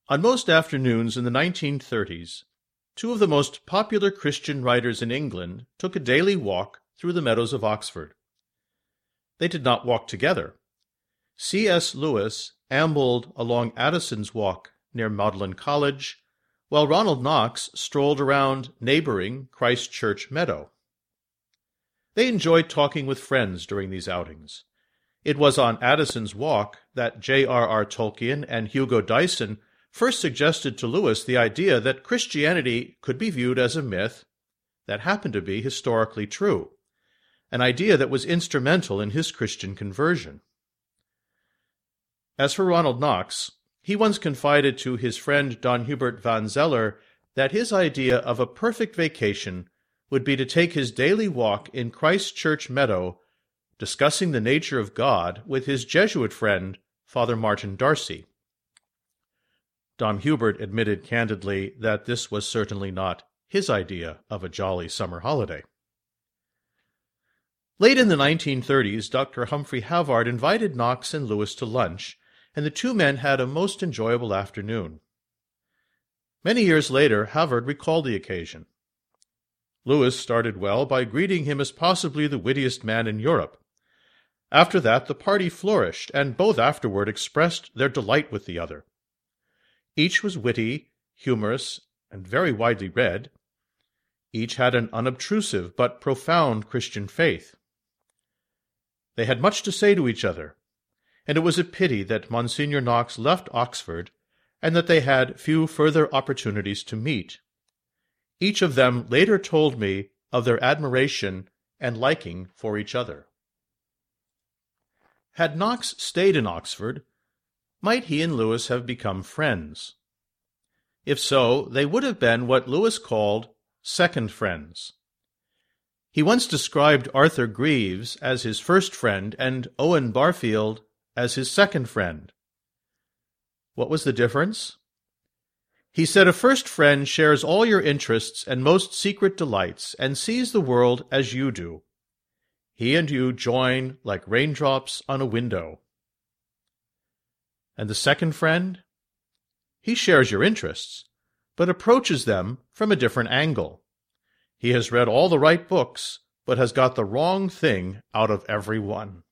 On most afternoons in the 1930s, two of the most popular Christian writers in England took a daily walk through the meadows of Oxford. They did not walk together. C.S. Lewis ambled along Addison's Walk near Magdalen College, while Ronald Knox strolled around neighboring Christ Church Meadow. They enjoyed talking with friends during these outings. It was on Addison's Walk that J.R.R. Tolkien and Hugo Dyson first suggested to Lewis the idea that Christianity could be viewed as a myth that happened to be historically true, an idea that was instrumental in his Christian conversion. As for Ronald Knox, he once confided to his friend Don Hubert van Zeller that his idea of a perfect vacation would be to take his daily walk in Christ Church Meadow, discussing the nature of God with his Jesuit friend, Father Martin Darcy. Don Hubert admitted candidly that this was certainly not his idea of a jolly summer holiday. Late in the 1930s, Dr. Humphrey Havard invited Knox and Lewis to lunch, and the two men had a most enjoyable afternoon. Many years later, Havard recalled the occasion. Lewis started well by greeting him as possibly the wittiest man in Europe. After that, the party flourished, and both afterward expressed their delight with the other. Each was witty, humorous, and very widely read. Each had an unobtrusive but profound Christian faith. They had much to say to each other, and it was a pity that Monsignor Knox left Oxford and that they had few further opportunities to meet. Each of them later told me of their admiration and liking for each other. Had Knox stayed in Oxford, might he and Lewis have become friends? If so, they would have been what Lewis called second friends. He once described Arthur Greaves as his first friend and Owen Barfield as his second friend. What was the difference? He said a first friend shares all your interests and most secret delights and sees the world as you do. He and you join like raindrops on a window. And the second friend? He shares your interests, but approaches them from a different angle. He has read all the right books, but has got the wrong thing out of every one.